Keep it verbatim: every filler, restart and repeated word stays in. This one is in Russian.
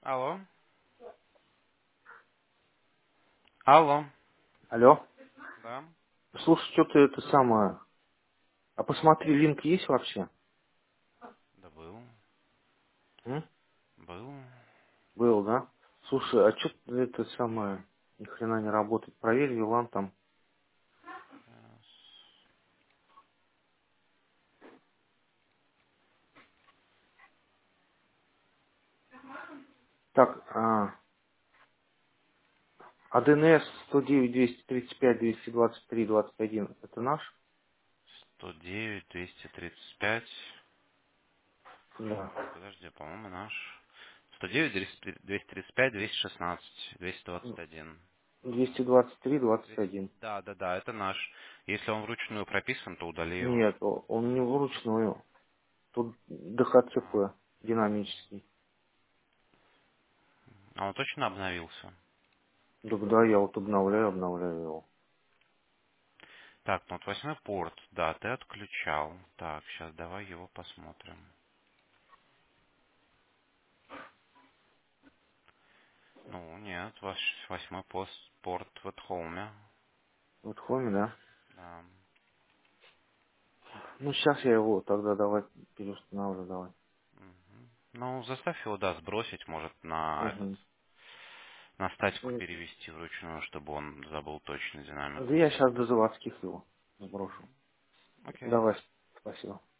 Алло. Алло. Алло. Да. Слушай, что ты это самое... А посмотри, линк есть вообще? Да был. М? Был. Был, да? Слушай, а что это самое... Ни хрена не работает. Проверь, Вилан там. Сейчас. Так, а, а ДНС сто девять двести тридцать пять двести двадцать три двадцать один это наш? сто девять, двести тридцать пять. Да. Ой, подожди, по-моему, наш. сто девять, двести тридцать пять, двести шестнадцать, двести двадцать один. двести двадцать три двадцать двести. один. Да, да, да, это наш. Если он вручную прописан, то удали его. Нет, о- он не вручную. Тут А, ДХЦП динамический. а он точно обновился? Так да, я вот обновляю, обновляю его. Так, ну вот восьмой порт, да, ты отключал. Так, сейчас давай его посмотрим. Ну, нет, ваш восьмой пост, порт в At Вот Хоми, да? Да. Ну, сейчас я его тогда давай переустанавливаю, давай. Мгм. Ну, заставь его, да, сбросить, может, на этот, Угу. на статику Да перевести вручную, чтобы он забыл точно динамику. я сейчас до заводских его сброшу. Окей. Давай, спасибо.